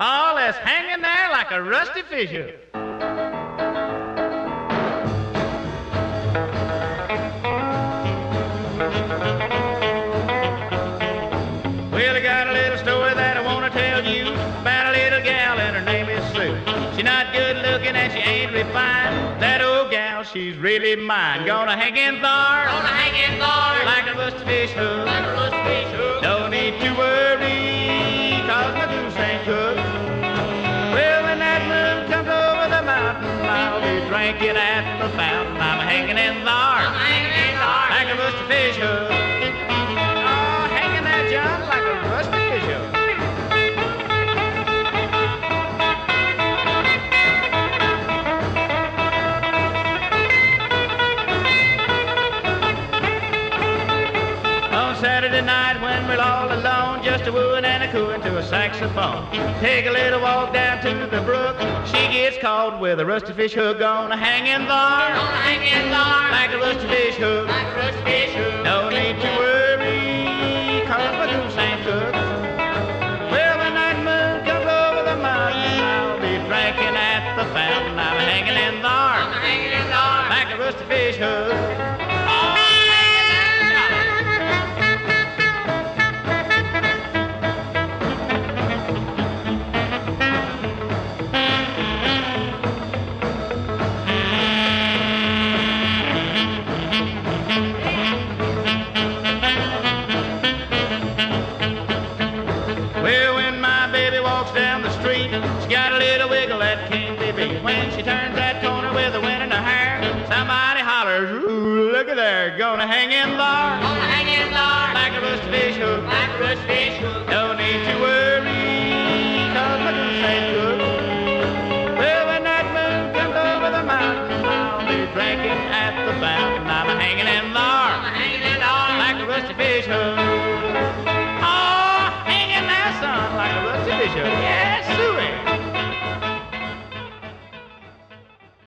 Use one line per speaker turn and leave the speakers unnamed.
all that's hanging there like a rusty fish hook. Well, I got a little story that I want to tell you about a little gal and her name is Sue. She's not good looking and she ain't refined. That old gal, she's really mine. Gonna hang in Thar, like a rusty fish hook. Don't need to worry, 'cause my goose ain't cooked. Well, when that moon comes over the mountain, I'll be drinking at the fountain. I'm hanging in Thar, like a rusty fish hook. Oh, hanging there, John, like a rusty fish hook. Saturday night when we're all alone, just a wooing and a cooing to a saxophone. Take a little walk down to the brook. She gets caught with a rusty fish hook. Gonna hang in Thar, like a rusty fish hook. No need to worry, 'cause my goose ain't cooked. Well, when that moon comes over the mountain, I'll be drinking at the fountain. I'm hanging in Thar, like a rusty fish hook. When she turns that corner with the wind in her hair, somebody hollers, "Ooh, look at there, gonna hang in Thar, like a rusty fish hook. No need to worry, 'cause my goose ain't cooked. Well, when that moon comes over the mountain, I'll be drinking at the fountain. I'm hanging in Thar, like a rusty fish hook. Oh, hanging there, son, like a rusty fish hook. Yeah.